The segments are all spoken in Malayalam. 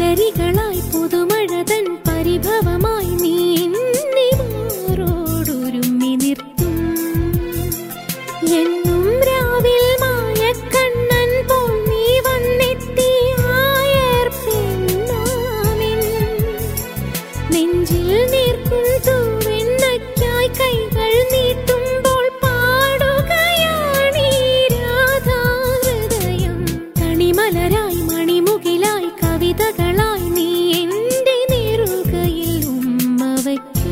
പുലരികളായി പുതുമഴതൻ പരിഭവമായി നീ മാറോടൊരുമ്മി നിർത്തും. എന്നും രാവിൽ മായക്കണ്ണൻ പോൽ നീ വന്നെത്തി ആയർപ്പെണ്ണാമിൻ നെഞ്ചിൽ നീർക്കും തൂവെണ്ണയ്ക്കായി കൈകൾ നീട്ടുമ്പോൾ പാടുകയാണീ രാധാഹൃദയം. കണിമലരായി മണിമുകിലായി കവിതകളായി നീ എന്റെ നെറുകയിൽ ഉമ്മ വയ്ക്കും.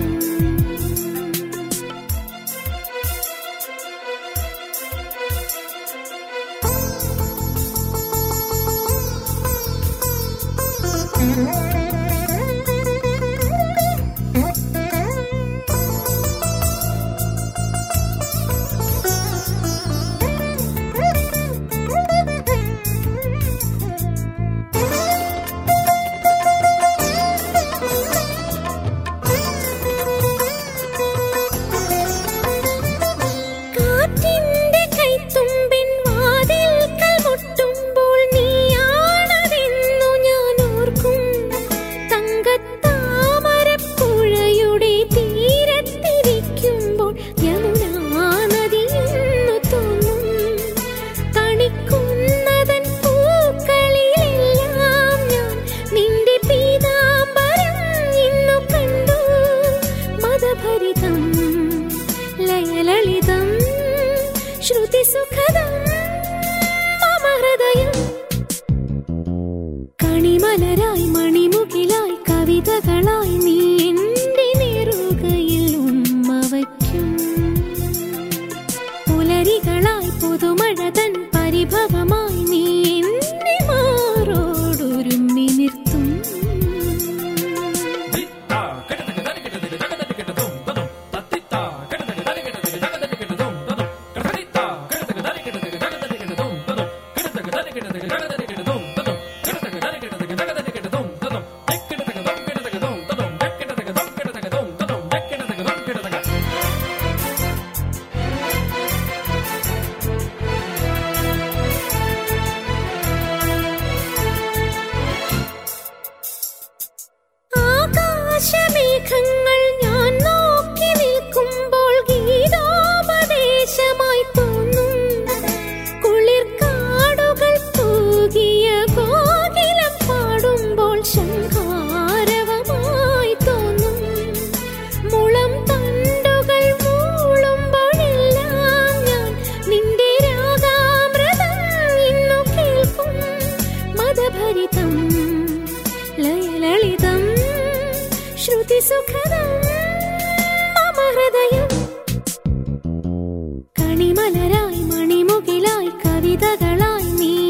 കാറ്റിന്റെ കൈത്തുമ്പിൻ വാതിൽക്കൽ മുട്ടുമ്പോൾ നീയാണതെന്നു ഞാൻ ഓർക്കും. തങ്കത്താമരപ്പുഴയുടെ തീരത്തിരിക്കുമ്പോൾ യമുനാ നദിയെന്നു തോന്നും. കണിക്കുന്നതൻ പൂക്കളിലെല്ലാം ഞാൻ നിന്റെ പീതാംബരം ഇന്നു കണ്ടു. മദഭരിതം ലയലളിതം ശ്രുതിസുഖദം മമ ഹൃദയം. കണിമലരായി മണിമുകിലായി കവിതകളായി നീ എന്റെ നെറുകയിൽ ഉമ്മ വയ്ക്കും. പുലരികളായി പുതുമഴതൻ പരിഭവമായി നീ എന്റെ മാറോടൊരുമ്മി നിർത്തും. ആകാശമേഘങ്ങൾ ഞാൻ നോക്കി നിൽക്കുമ്പോൾ ഗീതോപദേശമായി തോന്നും. കുളിർക്കാടുകൾ തൂകിയ കോകിലം പാടുമ്പോൾ ശംഖാരവമായി തോന്നും. മുളം തണ്ടുകൾ മൂളുമ്പോഴെല്ലാം ഞാൻ നിന്റെ രാഗാമൃതം ഇന്നു കേൾക്കും. മദഭരിതം ലയലളിതം ശ്രുതിസുഖദം മമ ഹൃദയം. കണിമലരായി മണിമുകിലായി കവിതകളായി നീ